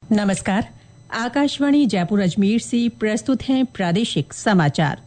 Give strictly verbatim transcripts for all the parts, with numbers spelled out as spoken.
नमस्कार। आकाशवाणी जयपुर अजमेर से प्रस्तुत हैं प्रादेशिक समाचार।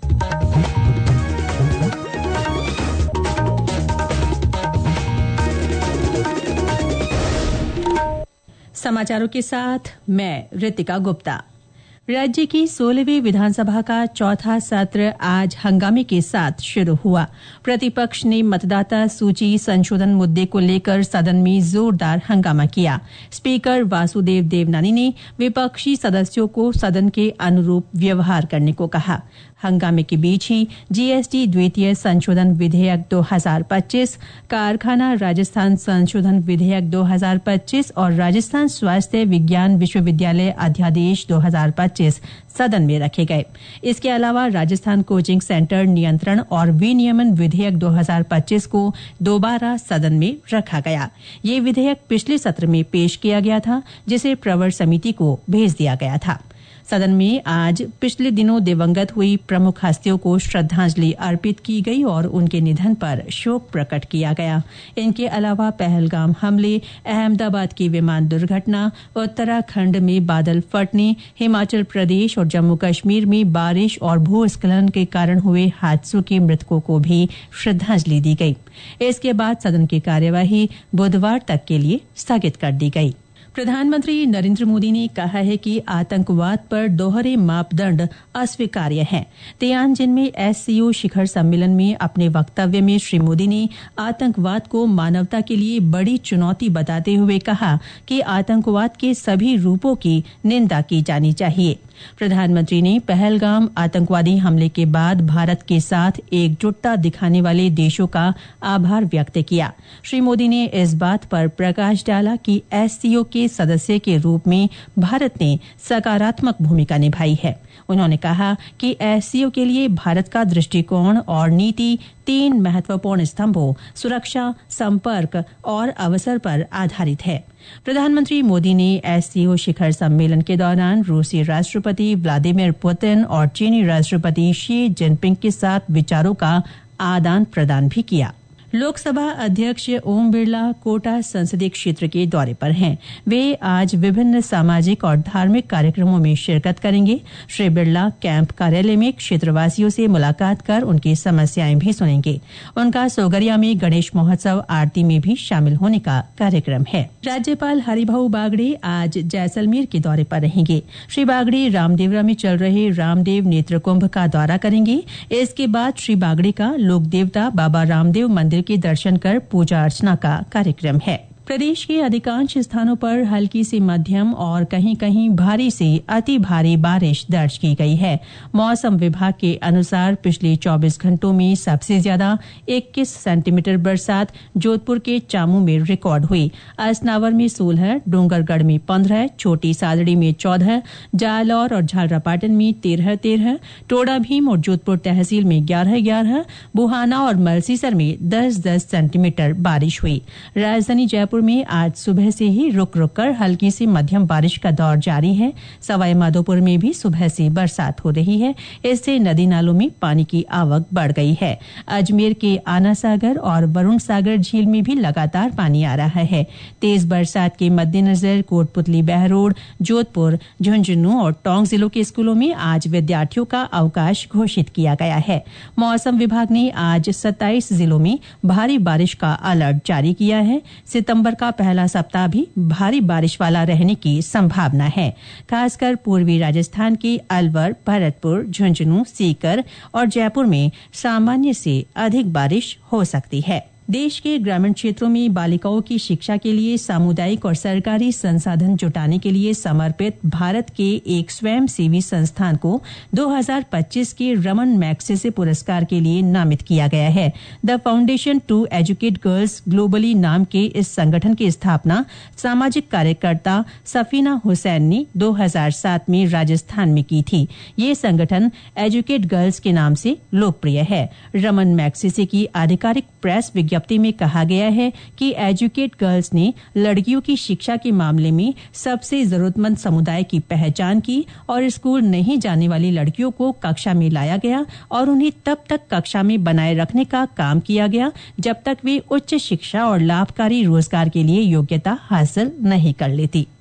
समाचारों के साथ मैं रितिका गुप्ता। राज्य की सोलहवीं विधानसभा का चौथा सत्र आज हंगामे के साथ शुरू हुआ। प्रतिपक्ष ने मतदाता सूची संशोधन मुद्दे को लेकर सदन में जोरदार हंगामा किया। स्पीकर वासुदेव देवनानी ने विपक्षी सदस्यों को सदन के अनुरूप व्यवहार करने को कहा। हंगामे के बीच ही जीएसटी द्वितीय संशोधन विधेयक दो हज़ार पच्चीस, कारखाना राजस्थान संशोधन विधेयक दो हज़ार पच्चीस और राजस्थान स्वास्थ्य विज्ञान विश्वविद्यालय अध्यादेश दो हज़ार पच्चीस सदन में रखे गए। इसके अलावा राजस्थान कोचिंग सेंटर नियंत्रण और विनियमन विधेयक दो हज़ार पच्चीस को दोबारा सदन में रखा गया। ये विधेयक पिछले सत्र में पेश किया गया था, जिसे प्रवर समिति को भेज दिया गया था। सदन में आज पिछले दिनों दिवंगत हुई प्रमुख हस्तियों को श्रद्धांजलि अर्पित की गई और उनके निधन पर शोक प्रकट किया गया। इनके अलावा पहलगाम हमले, अहमदाबाद की विमान दुर्घटना, उत्तराखंड में बादल फटने, हिमाचल प्रदेश और जम्मू कश्मीर में बारिश और भूस्खलन के कारण हुए हादसों के मृतकों को भी श्रद्धांजलि दी गई। इसके बाद सदन की कार्यवाही बुधवार तक के लिए स्थगित कर दी गई। प्रधानमंत्री नरेंद्र मोदी ने कहा है कि आतंकवाद पर दोहरे मापदंड अस्वीकार्य हैं। तियानजिन में एससीओ शिखर सम्मेलन में अपने वक्तव्य में श्री मोदी ने आतंकवाद को मानवता के लिए बड़ी चुनौती बताते हुए कहा कि आतंकवाद के सभी रूपों की निंदा की जानी चाहिए। प्रधानमंत्री ने पहलगाम आतंकवादी हमले के बाद भारत के साथ एकजुटता दिखाने वाले देशों का आभार व्यक्त किया। श्री मोदी ने इस बात पर प्रकाश डाला कि एससीओ के सदस्य के रूप में भारत ने सकारात्मक भूमिका निभाई है। उन्होंने कहा कि एससीओ के लिए भारत का दृष्टिकोण और नीति तीन महत्वपूर्ण स्तंभों सुरक्षा, संपर्क और अवसर पर आधारित है। प्रधानमंत्री मोदी ने एससीओ शिखर सम्मेलन के दौरान रूसी राष्ट्रपति व्लादिमीर पुतिन और चीनी राष्ट्रपति शी जिनपिंग के साथ विचारों का आदान प्रदान भी किया। लोकसभा अध्यक्ष ओम बिरला कोटा संसदीय क्षेत्र के दौरे पर हैं। वे आज विभिन्न सामाजिक और धार्मिक कार्यक्रमों में शिरकत करेंगे। श्री बिरला कैंप कार्यालय में क्षेत्रवासियों से मुलाकात कर उनकी समस्याएं भी सुनेंगे। उनका सोगरिया में गणेश महोत्सव आरती में भी शामिल होने का कार्यक्रम है। राज्यपाल हरिभाऊ बागड़े आज जैसलमेर के दौरे पर रहेंगे। श्री बागड़े रामदेवरा में चल रहे रामदेव नेत्र कुंभ का दौरा करेंगे। इसके बाद श्री बागड़े का लोक देवता बाबा रामदेव मंदिर के दर्शन कर पूजा अर्चना का कार्यक्रम है। प्रदेश के अधिकांश स्थानों पर हल्की से मध्यम और कहीं कहीं भारी से अति भारी बारिश दर्ज की गई है। मौसम विभाग के अनुसार पिछले चौबीस घंटों में सबसे ज्यादा इक्कीस सेंटीमीटर बरसात जोधपुर के चामू में रिकॉर्ड हुई। असनावर में सोलह, डूंगरगढ़ में पंद्रह, छोटी सादड़ी में चौदह, जालौर और झालरापाटन में तेरह तेरह, टोडा भीम और जोधपुर तहसील में ग्यारह ग्यारह, बुहाना और मलसीसर में दस दस सेंटीमीटर बारिश हुई। राजधानी जयपुर में आज सुबह से ही रुक रुक कर हल्की से मध्यम बारिश का दौर जारी है। सवाई माधोपुर में भी सुबह से बरसात हो रही है। इससे नदी नालों में पानी की आवक बढ़ गई है। अजमेर के आना सागर और वरुण सागर झील में भी लगातार पानी आ रहा है। तेज बरसात के मद्देनजर कोटपुतली, बहरोड, जोधपुर, झुंझुनू और टोंक जिलों के स्कूलों में आज विद्यार्थियों का अवकाश घोषित किया गया है। मौसम विभाग ने आज सत्ताईस जिलों में भारी बारिश का अलर्ट जारी किया है। सितंबर का पहला सप्ताह भी भारी बारिश वाला रहने की संभावना है। खासकर पूर्वी राजस्थान के अलवर, भरतपुर, झुंझुनू, सीकर और जयपुर में सामान्य से अधिक बारिश हो सकती है। देश के ग्रामीण क्षेत्रों में बालिकाओं की शिक्षा के लिए सामुदायिक और सरकारी संसाधन जुटाने के लिए समर्पित भारत के एक स्वयंसेवी संस्थान को दो हज़ार पच्चीस के रमन मैग्सेसे पुरस्कार के लिए नामित किया गया है। The foundation to educate girls globally नाम के इस संगठन की स्थापना सामाजिक कार्यकर्ता सफीना हुसैन ने दो हज़ार सात में राजस्थान में की थी। ये संगठन एजुकेट गर्ल्स के नाम से लोकप्रिय है। रमन मैग्सेसे की आधिकारिक प्रेस विज्ञप्ति में कहा गया है कि एजुकेट गर्ल्स ने लड़कियों की शिक्षा के मामले में सबसे जरूरतमंद समुदाय की पहचान की और स्कूल नहीं जाने वाली लड़कियों को कक्षा में लाया गया और उन्हें तब तक कक्षा में बनाए रखने का काम किया गया जब तक वे उच्च शिक्षा और लाभकारी रोजगार के लिए योग्यता हासिल नहीं कर लेती।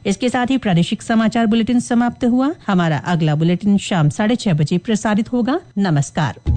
इसके साथ ही प्रादेशिक समाचार बुलेटिन समाप्त हुआ। हमारा अगला बुलेटिन शाम साढ़े छह बजे प्रसारित होगा। नमस्कार।